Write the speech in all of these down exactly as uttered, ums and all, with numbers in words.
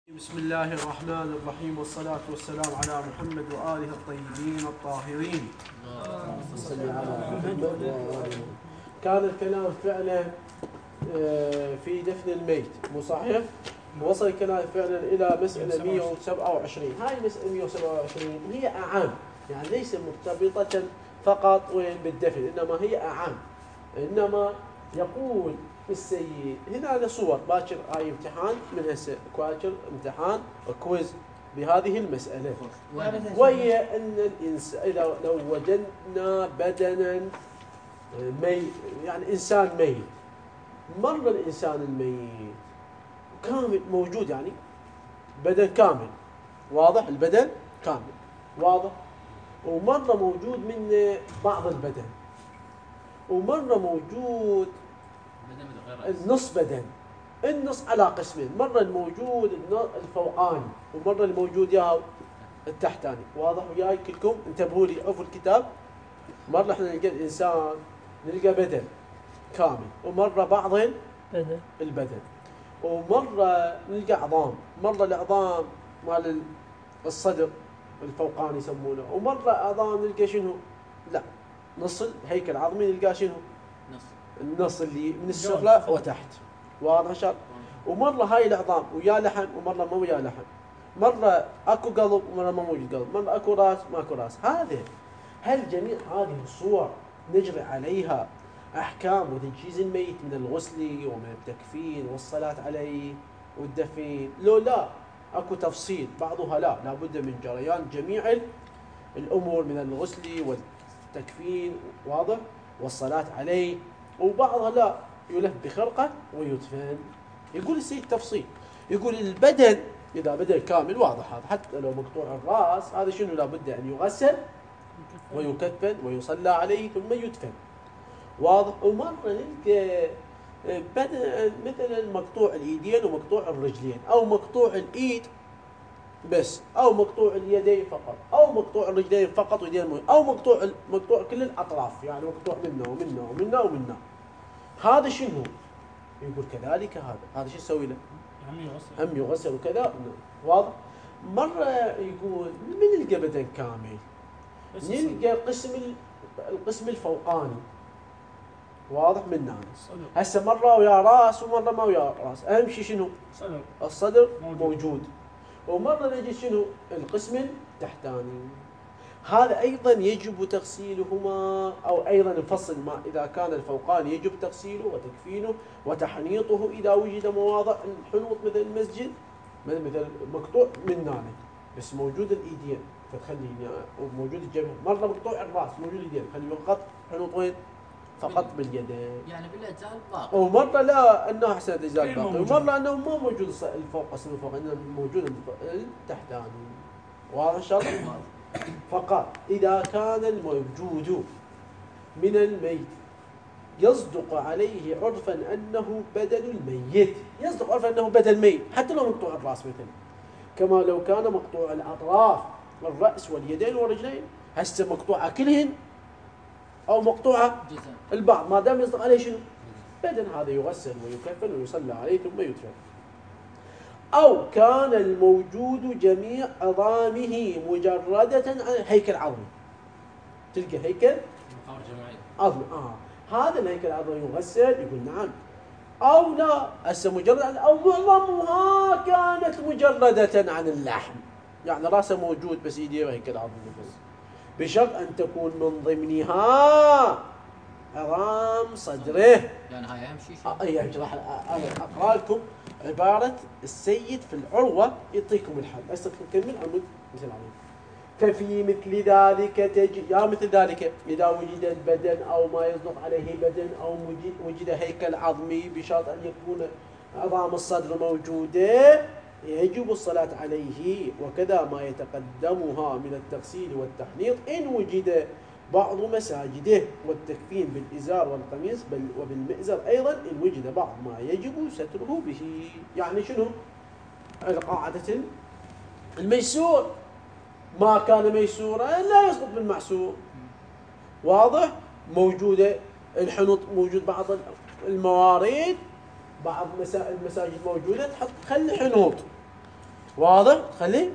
بسم الله الرحمن الرحيم والصلاة والسلام على محمد وآله الطيبين الطاهرين. كان الكلام فعلا في دفن الميت مو صحيح؟ وصل الكلام فعلا إلى مسألة مئة وسبعة وعشرين. هاي المسألة مئة وسبعة وعشرين هي أعام، يعني ليس مرتبطة فقط وين بالدفن، إنما هي أعام. إنما يقول السيد هنا صور باكر هاي امتحان من هسه باكر امتحان كويز بهذه المسألة، وهي أن الإنسان إذا لو وجدنا بدنا ميت، يعني إنسان ميت، مر الإنسان الميت كامل موجود، يعني بدن كامل واضح، البدن كامل واضح، ومرة موجود من بعض البدن، ومرة موجود النص بدن. النص على قسمين، مرة الموجود الفوقاني ومرة الموجود يا التحتاني. واضح وياي كلكم؟ انتبهوا لي، عفوا الكتاب. مرة احنا نلقى الإنسان نلقى بدن كامل، ومرة بعض البدن، ومرة نلقى عظام، مرة العظام مال الصدر الفوقاني يسمونه، ومرة عظام نلقى شنو؟ لا، نص الهيكل العظمي نلقى شنو؟ نص النص اللي من السفلى وتحت. واضح شرط؟ ومرة هاي العظام ويا لحم، ومرة ما ويا لحم، مرة اكو قلب ومرة ما موجود قلب، مرة اكو راس ماكو راس. هذا هل جميع هذه الصور نجري عليها احكام وتجهيز الميت من الغسل ومن التكفين والصلاة عليه والدفين؟ لو لا، اكو تفصيل، بعضها لا، لابد من جريان جميع الامور من الغسل والتكفين، واضح، والصلاة عليه، وبعضها لا، يلف بخرقة ويدفن. يقول السيد تفصيل، يقول البدن إذا بدن كامل واضح هذا، حتى لو مقطوع الرأس هذا شنو لابد أن يغسل ويكفن ويصلى عليه ثم يدفن. واضح. ومرة نلقى بدن مثلا مقطوع الإيدين ومقطوع الرجلين، أو مقطوع الإيد بس، أو مقطوع اليدين فقط، أو مقطوع الرجلين فقط ويدين، أو مقطوع مقطوع كل الأطراف، يعني مقطوع منا ومنا ومنا ومنا. هذا شنو؟ يقول كذلك هذا هذا شو يسوي له؟ هم يغسل وكذا. واضح. مرة يقول من نلقى بدن كامل، نلقى قسم القسم الفوقاني واضح مننا. هسه مرة ويا راس ومرة ما ويا راس، أهم شيء شنو؟ الصدر موجود. ومرة نجد شنو؟ القسم التحتاني. هذا أيضا يجب تغسيلهما، أو أيضا نفصل ما إذا كان الفوقاني يجب تغسيله وتكفينه وتحنيطه إذا وجد مواضع الحنوط مثل المسجد، مثل مقطوع من نانه بس موجود الإيدين فتخلي، وموجود الجبهة. مرة مقطوع الرأس موجود الإيدين، خلي فقط حنوط وين؟ فقط باليدين، يعني بالأجزاء الباقية. ومرة لا، أنه أحسن الأجزاء الباقية، ومرة أنه ما موجود الفوق قسم الفوق، إنه موجود التحتاني. واضح الشرط؟ فقط إذا كان الموجود من الميت يصدق عليه عرفا أنه بدل الميت، يصدق عرفا أنه بدل ميت حتى لو مقطوع الرأس مثلا، كما لو كان مقطوع الأطراف والرأس واليدين والرجلين. هسه مقطوعة كلهن أو مقطوعة البعض، ما دام يصدق عليه شنو؟ بدن، هذا يغسل ويكفن ويصلى عليه ثم يدفن. أو كان الموجود جميع عظامه مجردة عن هيكل عظمي، تلقى هيكل عظمي، آه هذا الهيكل العظمي يغسل، يقول نعم. أو لا، هسه مجرد، أو معظمها كانت مجردة عن اللحم، يعني راسه موجود بس يديه وهيكل عظمي بس، بشرط أن تكون من ضمنها عظام صدره. يعني هاي أهم شيء. آه يعني راح أقرأ لكم عبارة السيد في العروة يعطيكم الحل. هسه نكمل عمود مثل عمود. ففي مثل ذلك تجي، يا مثل ذلك إذا وجد البدن أو ما يصدق عليه بدن، أو وجد هيكل عظمي بشرط أن يكون عظام الصدر موجودة، يجب الصلاة عليه، وكذا ما يتقدمها من التغسيل والتحنيط إن وجد بعض مساجده، والتكفين بالإزار والقميص، بل وبالمئزر أيضا إن وجد بعض ما يجب ستره به. يعني شنو؟ القاعدة الميسور، ما كان ميسورا لا يسقط بالمعسور. واضح؟ موجودة الحنوط، موجود بعض الموارد، بعض المساجد موجودة، تحط خلي حنوط واضح؟ خليه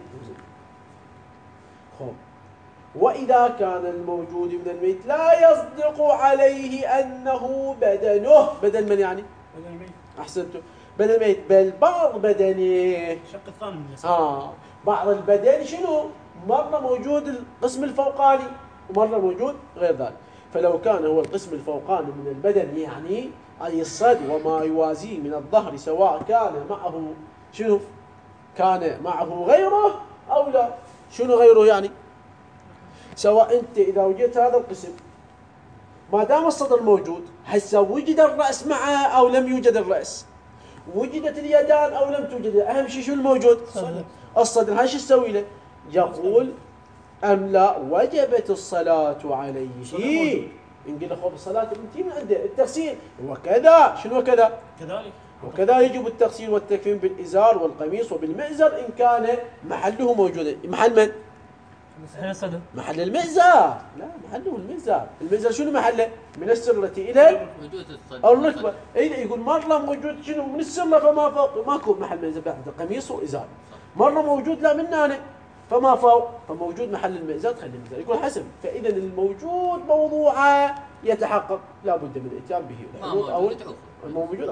خب. وإذا كان الموجود من الميت لا يصدق عليه أنه بدنه، بدن من يعني؟ بدن الميت. أحسنتم، بدن الميت، بل بعض بدنه. الشق الثاني من الاسم. آه بعض البدن شنو؟ مرة موجود القسم الفوقاني ومرة موجود غير ذلك. فلو كان هو القسم الفوقاني من البدن يعني أي الصدر وما يوازيه من الظهر، سواء كان معه شنو؟ كان معه غيره أو لا. شنو غيره يعني؟ سواء أنت إذا وجدت هذا القسم ما دام الصدر موجود، هسه وجد الرأس معه أو لم يوجد الرأس، وجدت اليدان أو لم توجد، أهم شيء شو الموجود؟ الصدر. الصدر. هاي شو تسوي له؟ يقول أم لا وجبت الصلاة عليه. نقول له خب الصلاة انتهي من عنده التغسيل، وكذا شنو كذا؟ كذلك وكذا يجب التغسيل والتكفين بالإزار والقميص وبالمئزر إن كان محله موجودا. محل من؟ الصدر. محل المئزر. لا، محله المئزر. المئزر شنو محله؟ من السرة إلى الركبة. إذا يقول مرة موجود شنو من السرة فما فوق، ماكو محل مئزر بعد قميص وإزار. مرة موجود لا من هنا فما فوق، فموجود محل المئزر خلي المئزر. يقول حسب. فإذا الموجود موضوعه يتحقق لا بد من الاتيان به. الحدود أو الموجود.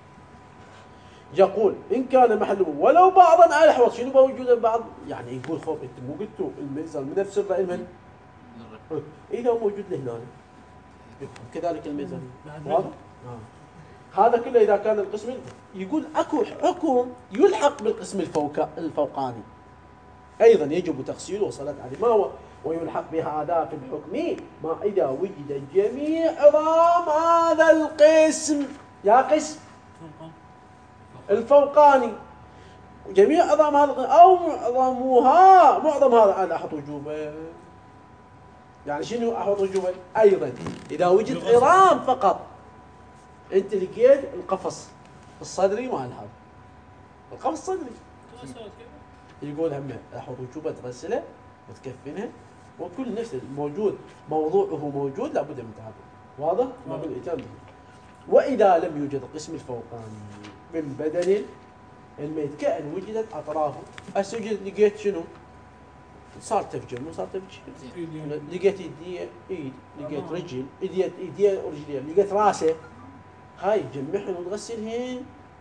يقول إن كان محله ولو بعضا على الحوض. شنو موجود بعض؟ يعني يقول خوف أنت مو قلتوا المئزر من نفس الرأي إذا موجود لهنا كذلك المئزر. واضح؟ آه. هذا كله إذا كان القسم. يقول أكو حكم يلحق بالقسم الفوق الفوقاني أيضا يجب تغسيله وصلاة عليه. ما هو؟ ويلحق بهذا في الحكم ما إذا وجد جميع عظام هذا القسم. يا قسم الفوقاني جميع عظام هذا أو معظمها. معظم هذا أنا أحط وجوبه. يعني شنو أحط وجوبه؟ أيضا إذا وجد عظام فقط. أنت لقيت القفص الصدري مع هذا القفص الصدري، يقول هم أحط وجوبه تغسله وتكفنها وكل نفس الموجود موضوعه موجود لابد من تعبه. واضح؟ ما بالإتيان به. وإذا لم يوجد القسم الفوقاني من بدن الميت كأن وجدت أطرافه. أسجد لقيت شنو؟ صار تفجر مو صار تفجر. لقيت يديه إيد، لقيت رجل إيديه إيديه ورجليه، لقيت راسه. هاي تجمعهن وتغسلهن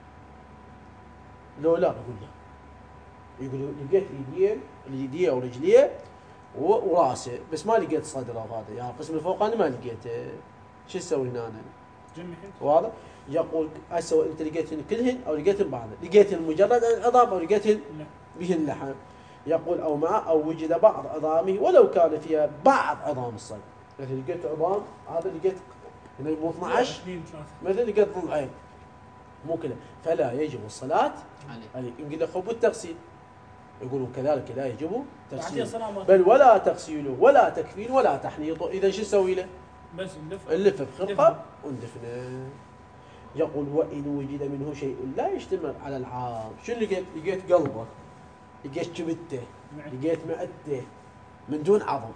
لو لا؟ يقول لا. يقول لقيت ايديه ايديه ورجليه وراسه بس ما لقيت صدره. وهذا يعني القسم الفوقاني ما لقيته. شو تسوي هنا؟ واضح؟ يقول اسوي انت لقيتهن كلهن او لقيتهن بعض، لقيتهن مجرد العظام او لقيتهن بهن اللحم. يقول او مع او وجد بعض عظامه ولو كان فيها بعض عظام الصدر. يعني لقيت عظام هذا لقيت هنا مو اثني عشر مثلا لقيت ضلعين مو كله، فلا يجب الصلاة عليه. يقول له خب التغسيل. يقولون كذلك لا يجب تغسيله بل ولا تغسيله ولا تكفين ولا تحنيطه. إذا شو نسوي له؟ بس نلفه بخرقة وندفنه. يقول وإن وجد منه شيء لا يشتمل على العظم. شو لقيت؟ لقيت قلبه، لقيت كبدته، لقيت معدته من دون عظم.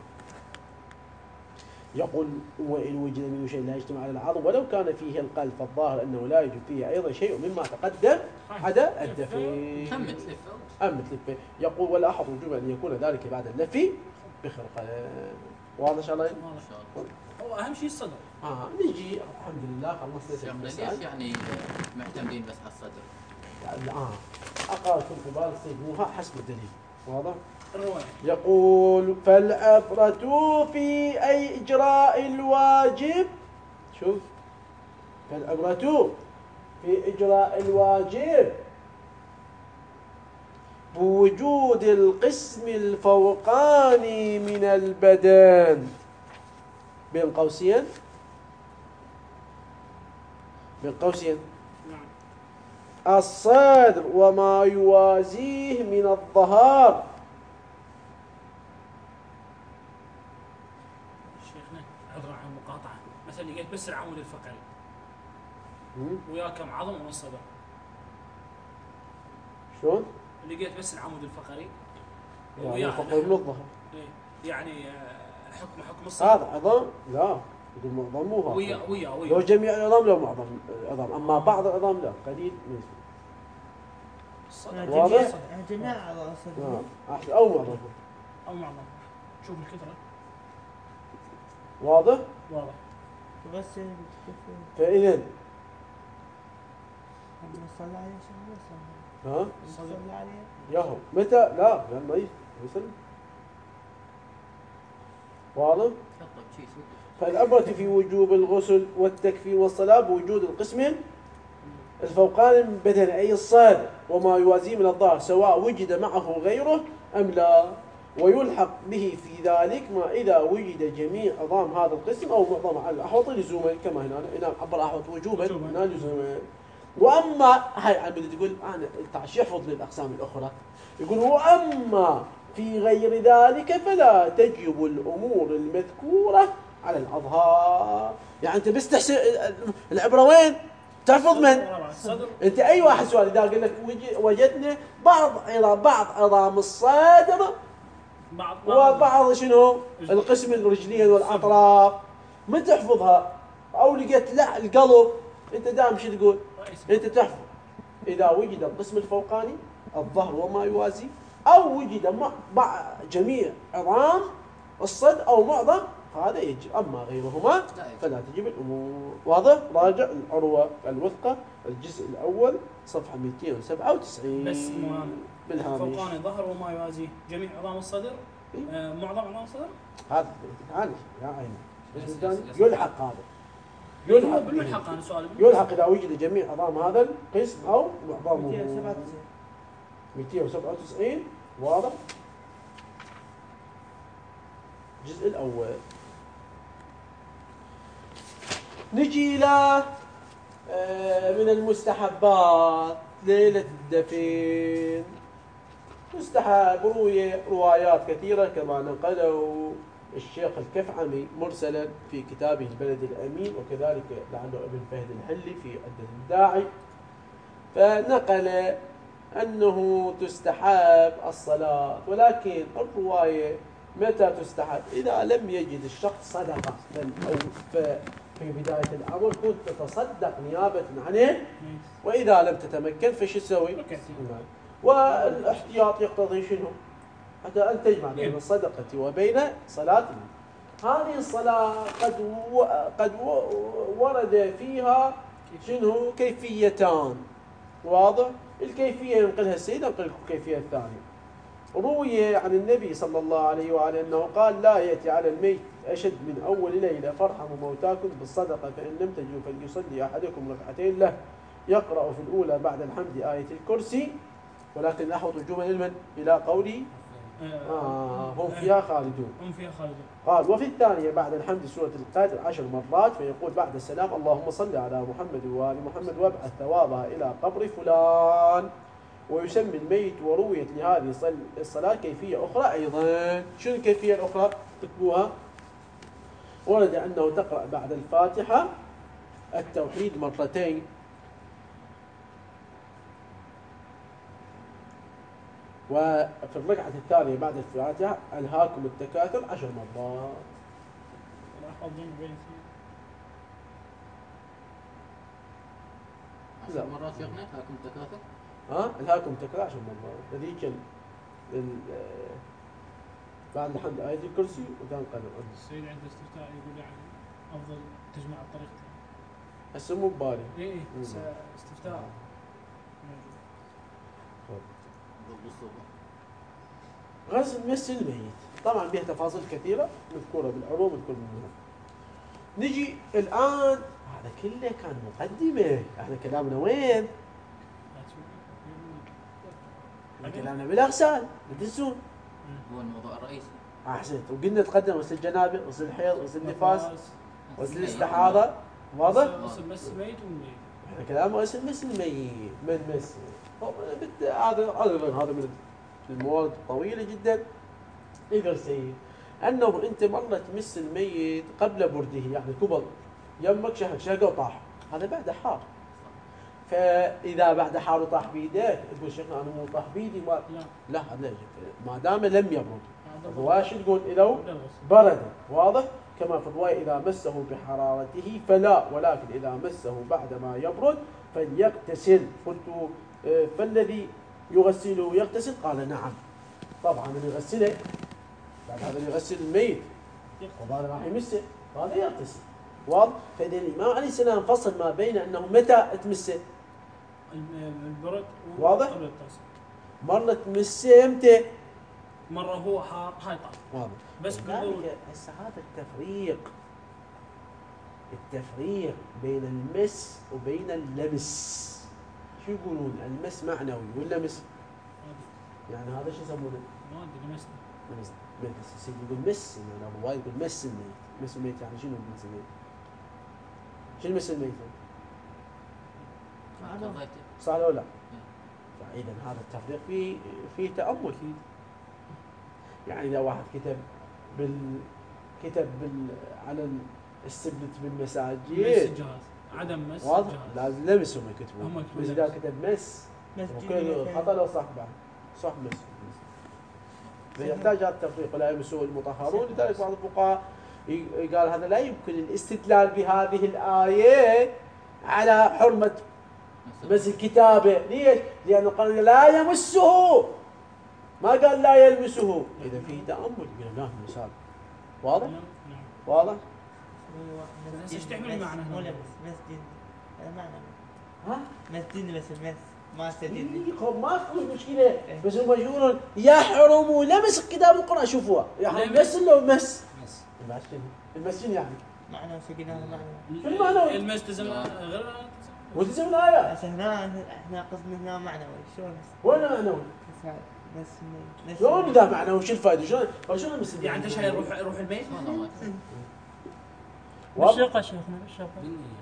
يقول وإن وجد منه شيء لا يجتمع على العظم ولو كان فيه القلب فالظاهر أنه لا يوجد فيه أيضا شيء مما تقدم عدا الدفن. أم تلفه. يقول ولا أحد وجوب أن يكون ذلك بعد اللف بخرقة. واضح إن شاء الله؟ هو أهم شيء الصدر. آه نجي الحمد لله خلصنا المسائل. ليش يعني معتمدين بس على الصدر؟ يعني آه أقرأ في القبال استجموها حسب الدليل. واضح؟ الرواية. يقول فالعبرة في أي إجراء الواجب. شوف فالعبرة في إجراء الواجب بوجود القسم الفوقاني من البدن بين قوسين بين قوسين الصدر وما يوازيه من الظهر. شيخنا عذرا عن المقاطعة، مثلا لقيت بس العمود الفقري ويا كم عظم من الصدر. شلون؟ لقيت بس العمود الفقري يعني الفقري من الظهر. يعني حكم حكم الصدر. هذا عظام؟ لا يقول معظم مو هذا. ويا ويا ويا. لو جميع العظام لو معظم العظام، اما بعض العظام لا قليل من الصدر. واضح؟ جميع أعضاء الصدر. نعم أحسن أو معظمهم. او معظم. شوف الكثره. واضح؟ واضح. تغسل فإذا لما صلى عليه صلى ها صلى عليه يهو متى؟ لا لما يسلم. واضح؟ حطه بشيء سوق. فالعبرة في وجوب الغسل والتكفير والصلاة بوجود القسمين الفوقاني من بدن أي الصدر وما يوازيه من الظهر سواء وجد معه غيره أم لا، ويلحق به في ذلك ما إذا وجد جميع عظام هذا القسم أو معظمه على الأحوط لزوما كما هنا هنا عبر أحوط وجوبا هنا لزوما. وأما هاي عم تقول أنا تعش يحفظ للأقسام الأخرى يقول وأما في غير ذلك فلا تجب الأمور المذكورة على الأظهار. يعني أنت بس تحسب العبرة وين؟ تحفظ من؟ أنت أي واحد سؤال إذا قال لك وجدنا بعض بعض عظام الصدر وبعض شنو؟ القسم الرجلين والأطراف ما تحفظها أو لقيت لا القلب أنت دائما شو تقول؟ أنت تحفظ إذا وجد القسم الفوقاني الظهر وما يوازي أو وجد مع جميع عظام الصدر أو معظم هذا يجب، أما غيرهما فلا تجب الأمور. واضح؟ راجع العروة الوثقة الجزء الأول صفحة مئتين وسبعة وتسعين بس بالهامش. فوقاني ظهر وما يوازيه جميع عظام الصدر. آه معظم عظام الصدر هذا تعال يا عيني يلحق هذا يلحق بالملحق. أنا سؤالي يلحق إذا وجد جميع عظام هذا القسم أو معظمه. مئتين وسبعة وتسعين واضح؟ الجزء الأول. نجي إلى من المستحبات ليلة الدفن. مستحب روية روايات كثيرة كما نقله الشيخ الكفعمي مرسلا في كتابه البلد الأمين وكذلك لعله ابن فهد الحلي في عدة الداعي، فنقل أنه تستحب الصلاة، ولكن الرواية متى تستحب؟ إذا لم يجد الشخص صدقة أو في بداية الأمر كنت تتصدق نيابة عنه، وإذا لم تتمكن فش تسوي؟ والاحتياط يقتضي شنو؟ حتى أن تجمع بين الصدقة وبين صلاة. هذه الصلاة قد و... قد و... ورد فيها شنو؟ كيفيتان. واضح؟ الكيفية ينقلها السيد ينقل الكيفية الثانية. روي عن النبي صلى الله عليه وآله أنه قال لا يأتي على الميت أشد من أول ليلة فارحموا موتاكم بالصدقة فإن لم تجدوا فليصلي أحدكم ركعتين له يقرأ في الأولى بعد الحمد آية الكرسي، ولكن أحوط الجمل المن إلى قولي آه هم فيها خالدون. هم فيها خالدون. قال وفي الثانية بعد الحمد سورة القدر عشر مرات فيقول بعد السلام اللهم صل على محمد وآل محمد وابعث ثوابها إلى قبر فلان. ويسمي الميت. ورويت لهذه الصلاة كيفية أخرى أيضا. شنو الكيفية الأخرى؟ تكتبوها. ورد أنه تقرأ بعد الفاتحة التوحيد مرتين، وفي الركعة الثانية بعد الفاتحة ألهاكم التكاثر عشر مرات. عشر مرات شيخنا ألهاكم التكاثر؟ ها ألهاكم التكاثر عشر مرات. هذيك بعد الحمد آية الكرسي وكان قدر. السيد عند الاستفتاء يقول يعني أفضل تجمع الطريقتين. هسه مو ببالي. إيه إيه استفتاء. غسل مس الميت طبعا بها تفاصيل كثيرة مذكورة بالعروض مذكورة منها. نجي الآن هذا كله كان مقدمة، احنا كلامنا وين؟ كلامنا بالأغسال تنسون. هو الموضوع الرئيسي. أحسنت. وقلنا تقدم غسل الجنابة، غسل الحيض، غسل النفاس، غسل الاستحاضة. واضح؟ غسل مس الميت والميت. احنا كلامنا غسل مس الميت من مس. هذا هذا هذا من المواد الطويلة جدا. يقدر سيد أنه أنت مرة تمس الميت قبل برده، يعني كبر يمك شهق شهق وطاح، هذا بعد حار. فإذا بعد حار وطاح بيدك تقول شيخنا أنا مو طاح بيدي ما لا لا هذا ما دام لم يبرد. الرواية شو تقول؟ إذا برد. واضح؟ كما في الرواية إذا مسه بحرارته فلا، ولكن إذا مسه بعد ما يبرد فليغتسل. قلت فالذي يغسله ويغتسل؟ قال نعم. طبعا من يغسله بعد هذا يغسل الميت وهذا راح يمسه وهذا يغتسل. واضح؟ فإذا الإمام عليه السلام فصل ما بين أنه متى تمسه البرد واضح؟ قبل التغسل. مرة تمسه متى؟ مرة هو حار هاي طاف واضح. بس بالبرد. هسه هذا التفريق التفريق بين المس وبين اللمس شو يقولون؟ المس معنوي واللمس يعني هذا شو يسمونه؟ ما ادري لمسنا. مس مس السيد يقول مس يعني ابو وايد يقول مس الميت. مس الميت يعني شنو مس الميت؟ شنو مس الميت؟ صح ولا لا؟ فاذا هذا التفريق فيه فيه تامل. يعني اذا واحد كتب بال كتب بال على السبلت بالمساجد مس الجهاز عدم مس واضح؟ الجهاز. لازم لمس هم يكتبون. هم يكتبون بس اذا كتب مس وكل خطا لو صح بعد صح مس. فيحتاج هذا التفريق ولا يمسه المطهرون. لذلك بعض الفقهاء قال هذا لا يمكن الاستدلال بهذه الآية على حرمة مس الكتابة. ليش؟ لأنه قال لا يمسه ما قال لا يلمسه. إذا فيه تأمل يقول لا مثال واضح؟ واضح؟ بس ايش تحمل معنى مو هنا؟ لمس مسجد هذا معنى ها؟ مسجد بس المس ما استدل. إيه خب ما في مشكلة بس هم يقولون يحرم لمس كتاب القرآن. شوفوها يحرم بس لو مس مس المس شنو؟ المس شنو يعني؟ معنى سجلنا هذا معنى. شنو معنى؟ المس تزم غير والتزم الآية. بس هنا احنا قصدنا هنا معنوي شلون وين معنوي؟ بس هذا بس مي- بس شلون اذا معنوي شو الفائده؟ شلون شلون المسلم؟ يعني انت شايف روح روح البيت؟ بالشقة شيخنا بالشقة.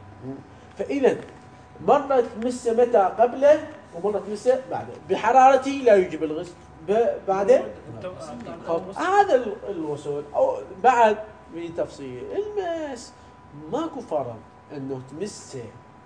فاذا مره تمسه متى قبله ومره تمسه بعده بحرارته لا يجب الغسل ب- بعده. طب هذا ال- الوصول او بعد بتفصيل المس ماكو فرق انه تمسه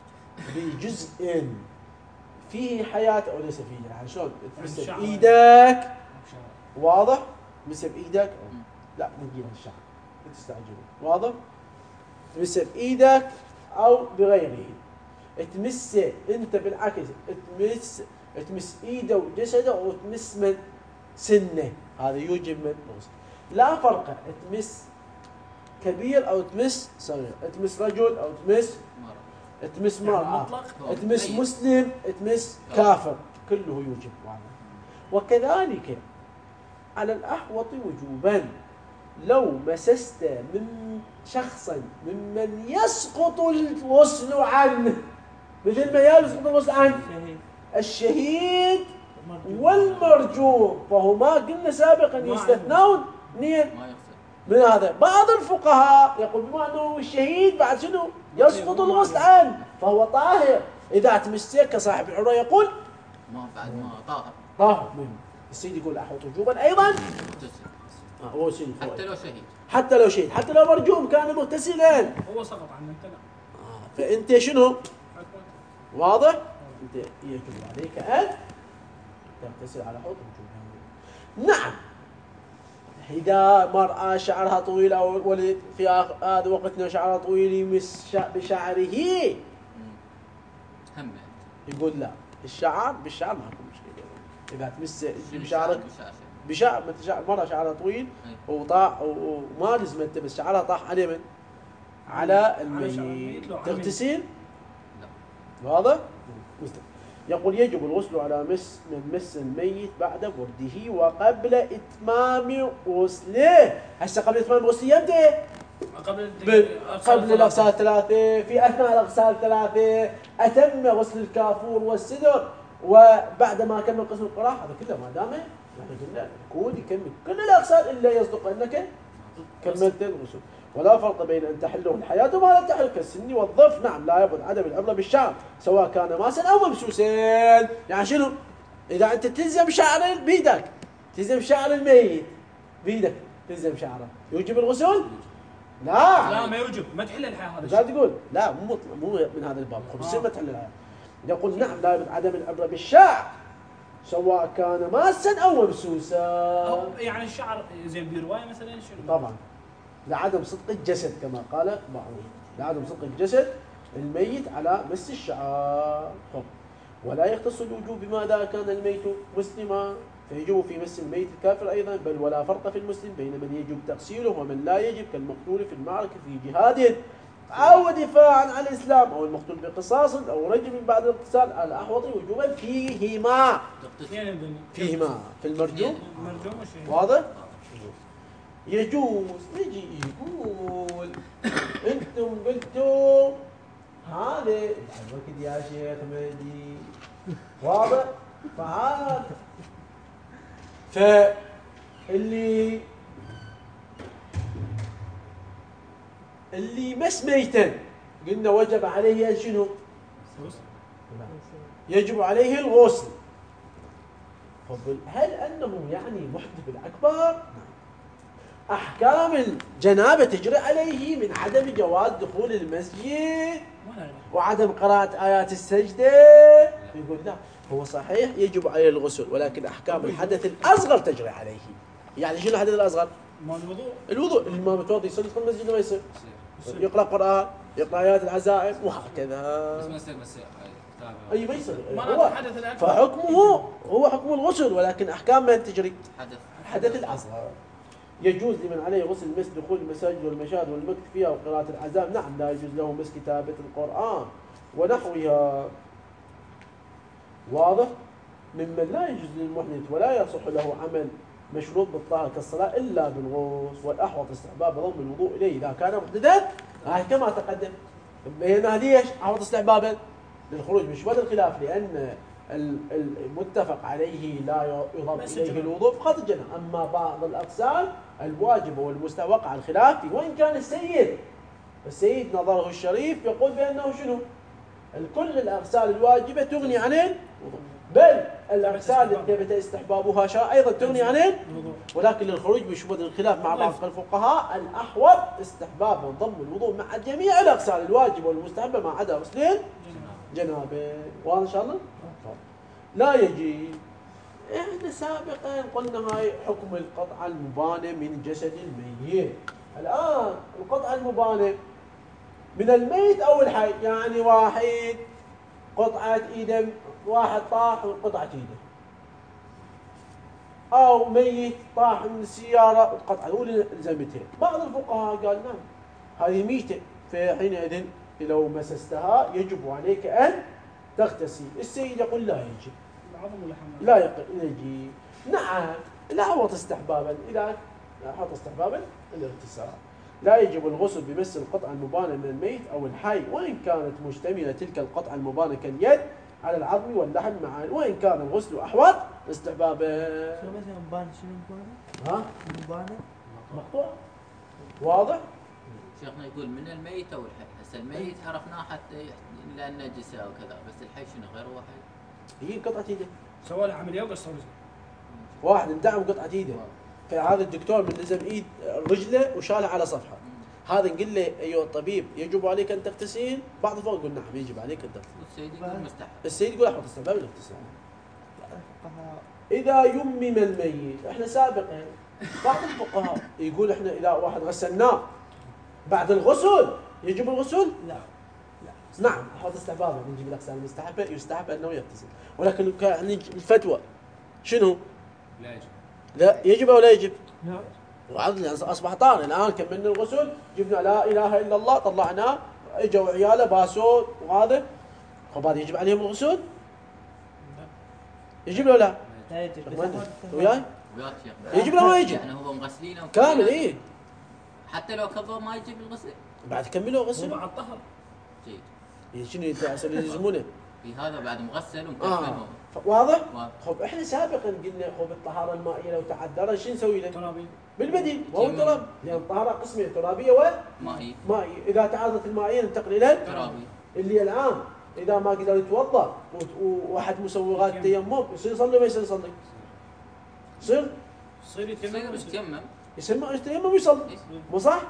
بجزء فيه حياه او ليس فيه يعني شلون تمسه الشعر. بايدك واضح؟ تمسه بايدك لا نجيب الشعر لا تستعجلوا واضح؟ تمسه بايدك او بغيره. تمسه انت بالعكس تمس تمس ايده وجسده وتمس من سنه هذا يوجب من الغسل. لا فرق تمس كبير او تمس صغير، تمس رجل او تمس تمس مرأة، تمس مسلم تمس كافر كله يوجب واحد. وكذلك على الأحوط وجوبا لو مسست من شخصا ممن يسقط الغسل عنه مثل ما يسقط الغسل عنه شهيد الشهيد مرجوع. والمرجوم فهما قلنا سابقا يستثنون اثنين ما يغسل. من هذا. بعض الفقهاء يقول بما انه الشهيد بعد شنو يسقط الغسل عنه فهو طاهر اذا تمسك كصاحب العروه يقول ما بعد ما طاهر طاهر منه. السيد يقول احوط وجوبا ايضا مغتسل. آه هو سيد حتى لو شهيد. حتى لو شهيد حتى لو مرجوم كان مغتسلا هو سقط عنه انت لا. آه فانت شنو واضح؟ انت يجب عليك ان تغتسل على حوض وجوبا. نعم إذا مرأة شعرها طويل أو ولد في آخ- هذا وقتنا شعرها طويل يمس شع- بشعره هم يقول لا الشعر بالشعر ما يكون مشكلة. إذا تمس بشعرك بشعر. بشعر مثل شعر مرة شعرها طويل وطاح وما لزم انت بس شعرها طاح على من؟ على الميت الميت لو على تغتسل لا. واضح؟ مستقيم. يقول يجب الغسل على مس من مس الميت بعد برده وقبل اتمام غسله. هسه قبل اتمام غسله يمتى؟ قبل بال- قبل الاغسال الثلاثه في اثناء الاغسال الثلاثه اتم غسل الكافور والسدر وبعد ما كمل قسم القراءه هذا كله ما دام نحن قلنا يكون يكمل كل الاغسال الا يصدق انك كملت الغسل. ولا فرق بين ان تحله الحياه وما لا تحل كالسن والظف. نعم لا يبعد عدم العبره بالشعر سواء كان ماسا او ممسوسين. يعني شنو؟ اذا انت تلزم شعر بيدك تلزم شعر الميت بيدك تلزم شعره يوجب الغسل؟ لا لا ما يوجب ما تحل الحياه هذا لا الشيء. تقول لا مو مطلق مو من هذا الباب خمسين ما تحل الآية. يقول نعم لا يبعد عدم العبره بالشعر سواء كان ماسا او ممسوسا. أو يعني الشعر زين بروايه مثلا شنو؟ طبعا لعدم صدق الجسد كما قال بعضهم لعدم صدق الجسد الميت على مس الشعر. طب. ولا يختص الوجوب بما إذا كان الميت مسلما فيجب في مس الميت الكافر أيضا، بل ولا فرق في المسلم بين من يجب تغسيله ومن لا يجب، كالمقتول في المعركة في جهاد أو دفاعا عن الإسلام، أو المقتول بقصاص أو رجم بعد الاغتسال على الأحوط وجوبا فيهما. فيهما في المرجوم واضح؟ يجوز يجي يقول انتم قلتوا هذا الوقت يا شيخ مهدي واضح؟ فهذا فاللي اللي مس ميتا قلنا وجب عليه شنو؟ يجب عليه الغسل. هل انه يعني محدث الاكبر؟ احكام الجنابه تجري عليه من عدم جواز دخول المسجد وعدم قراءه ايات السجده. يقول لا، هو صحيح يجب عليه الغسل، ولكن احكام الحدث الاصغر تجري عليه. يعني شنو الحدث الاصغر؟ الوضوء. الوضوء اللي ما متوضي يصير يدخل المسجد ما يصير، يقرا قران، يقرا ايات العزائم وهكذا. بس ما يصير بس اي ما يصير. هو فحكمه هو حكم الغسل، ولكن احكام من تجري؟ حدث الحدث الاصغر. يجوز لمن عليه غسل مس دخول المساجد والمشاهد والمكث فيها وقراءة العزائم، نعم لا يجوز له مس كتابة القرآن ونحوها. واضح؟ ممن لا يجوز للمحدث ولا يصح له عمل مشروط بالطهارة كالصلاة إلا بالغسل، والأحوط استحباب ضم الوضوء إليه إذا كان محدثا. هاي كما تقدم. هنا ليش أحوط استحبابا؟ للخروج من شبهة الخلاف، لأن المتفق عليه لا يضاف إليه الوضوء فقط الجنة. أما بعض الأغسال الواجبة والمستحب وقع الخلاف فيه، وإن كان السيد السيد نظره الشريف يقول بأنه شنو؟ الكل الأغسال الواجبة تغني عن الوضوء، بل الأغسال التي ثبت استحبابها شرعا أيضا تغني عن الوضوء، ولكن للخروج من شبهة الخلاف مع بعض الفقهاء الأحوط استحباب ضم الوضوء مع جميع الأغسال الواجبة والمستحبة ما عدا غسلين جنابه. واضح إن شاء الله؟ لا يجي. احنا سابقا قلنا هاي حكم القطعة المبانة من جسد الميت. الآن القطعة المبانة من الميت أو الحي، يعني واحد قطعة إيده، واحد طاح من قطعة إيده، أو ميت طاح من السيارة القطعة الأولى لزمتين. بعض الفقهاء قال نعم هذه ميتة، فحينئذ لو مسستها يجب عليك أن تغتسل. السيد يقول لا يجب، لا يجي. نعم لا حوط استحبابا، إذا لا حوط استحبابا الاغتسال. لا يجب الغسل بمس القطعة المبانة من الميت أو الحي، وإن كانت مشتملة تلك القطعة المبانة كاليد على العظم واللحم معا، وإن كان الغسل أحوط استحبابا. شو مثلا مبانة؟ شنو مبانة؟ ها؟ مبانة مقطوع. واضح؟ شيخنا يقول من الميت أو الحي. هسه الميت عرفناه حتى لأن نجسة وكذا، بس الحي شنو غير واحد؟ هي قطعة ايده، سوى له عملية وقصوا رجله. واحد اندعم قطعة ايده، فهذا الدكتور من لزم ايد رجله وشالها على صفحة. هذا نقول له ايها الطبيب يجب عليك ان تغتسل؟ بعض الفقهاء يقول نعم يجب عليك ان تغتسل. والسيد يقول مستحب. السيد يقول احط استحباب الاغتسال. اذا يمم الميت، احنا سابقا بعض الفقهاء يقول احنا اذا واحد غسلناه بعد الغسل يجب الغسل؟ لا نعم حوض استحبابه نجيب الاغسال المستحبه يستحب انه يغتسل، ولكن يعني الفتوى شنو؟ لا يجب. لا يجب او لا يجب؟ لا. وعضل اصبح طارئ الان، كملنا الغسل جبنا لا اله الا الله طلعناه، اجوا عياله باسوا وهذا، خب هذا يجب عليهم الغسل؟ يجب ولا لا؟ لا يجب. وياي؟ وياك شيخ. يجب ولا ما يجب؟ يعني هو مغسلينه كامل ايه؟ حتى لو كبر ما يجيب الغسل. بعد كملوا غسل. هو بعد طهر. جيد. شنو يلزمونه؟ في هذا بعد مغسل ومكمل. اه واضح؟ واضح. خب احنا سابقا قلنا خب الطهاره المائيه لو تعذرت شو نسوي له؟ ترابي. بالبديل ما هو تراب، لان الطهاره قسمين ترابيه مائي. ومائيه، اذا تعذرت المائيه ننتقل الى ترابي. اللي الان اذا ما قدر يتوضا وواحد مسوغات التيمم يصير يصلي ما يصير يصلي؟ يصير يصير يتيمم يتيمم. يسمى يتيمم ويصلي، مو صح؟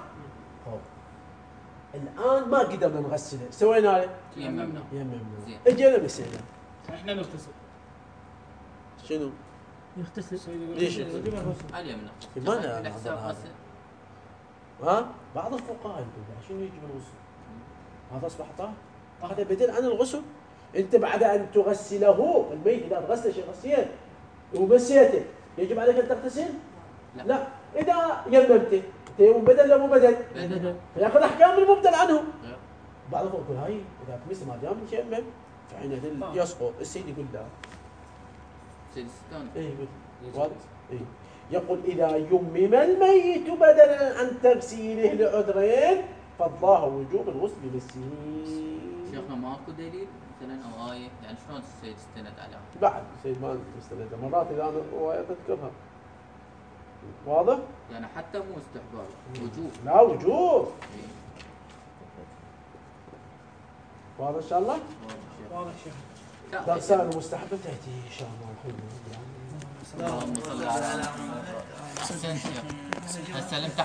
الان ما قدرنا نغسله، سوينا له؟ يممنا. يممنا. زين. اجينا مسألة احنا نغتسل. شنو؟ يغتسل. ليش؟ اليمنى. ما أنا الحساب هذا. غسل. ها؟ بعض الفقهاء يقول شنو يجب الغسل؟ هذا اصبح طاهر، هذا بديل عن الغسل. انت بعد ان تغسله الميت اذا غسل شيء غسيل ومسيته يجب عليك ان تغتسل؟ لا, لا. اذا يممته تيمم بدل لا مو بدل؟ بدل. فياخذ احكام المبدل عنه. بعضهم يقول هاي اذا مثل ما دام يتيمم فحينئذ يسقط. السيد يقول لا. سيد الستون. اي يقول واضح؟ اي يقول اذا يمم الميت بدلا عن تغسيله لعذرين فالله وجوب الغسل بمسه. شيخنا ماكو دليل مثلا او ايه يعني شلون السيد استند عليها؟ بعد السيد ما مستند مرات اذا انا روايات اذكرها. واضح؟ يعني حتى مو استحباب وجوب. لا وجوب. واضح ان شاء الله؟ واضح شيخ. درسان المستحبة تأتي إن شاء الله الحين. اللهم صل على محمد. أحسنت يا أخي. هسه